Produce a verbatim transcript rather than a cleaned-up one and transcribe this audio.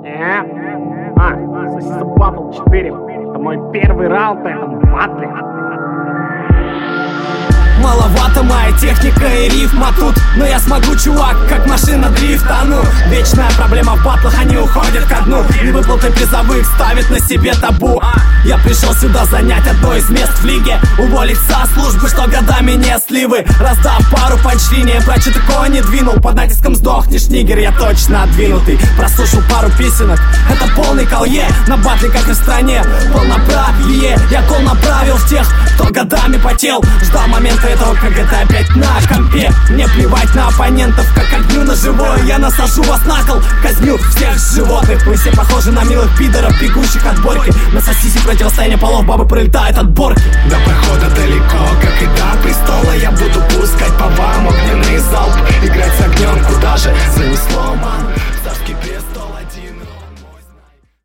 Нет. А, Сосиса Батл четыре. Это мой первый раунд на этом батле. Маловато моя техника и рифма тут, но я смогу, чувак, как машина дрифта. Ну, вечная проблема в батлах, они уходят ко дну. Невыплаты призовых ставят на себе табу. Я пришел сюда занять одно из мест в лиге, уволить со службы, что годами не сливы. Раздав пару панчлиней, прочь такого не двинул. Под натиском сдохнешь, нигер, я точно отдвинутый. Прослушал пару песенок, это полный коле. На батле, как и в стране, полноправие. Я кол направил в тех, кто годами потел. Ждал момента этого, как это опять на компе. Мне плевать на оппонентов, как огню на живое. Я насажу вас на кол, казню всех животных. Мы все похожи на милых пидоров, бегущих от борьки. На сосисе противостояние полов, бабы пролетают от борки. До прохода далеко, как и до престола. Я буду пускать по вам огненный залп, играть с огнем, куда же занесло, ман.